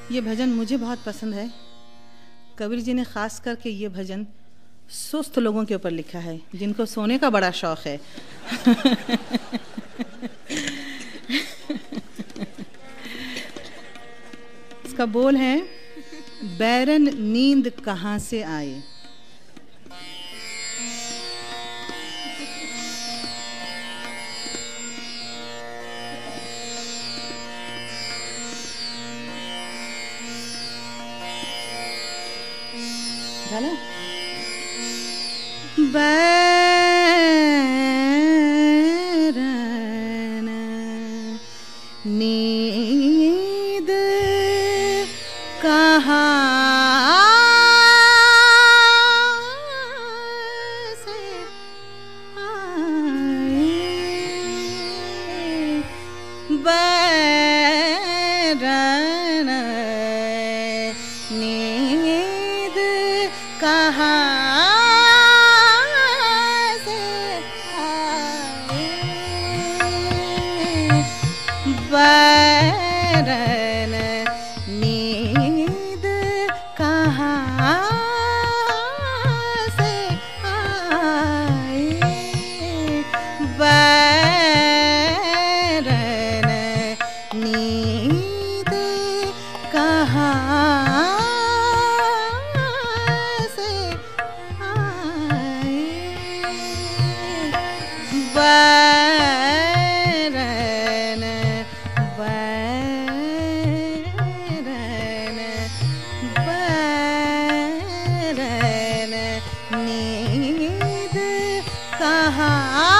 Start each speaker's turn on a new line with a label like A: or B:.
A: ये भजन मुझे बहुत पसंद है। कबीर जी ने ख़ास करके ये भजन सुस्त लोगों के ऊपर लिखा है, जिनको सोने का बड़ा शौक़ है। इसका बोल है, बैरन नींद कहाँ से आए। बैरन नींद कहाँ से आए, बैरन नींद कहाँ बैरन नींद कहाँ से आए, बैरन नींद कहाँ से आए, बैरन नींद कहाँ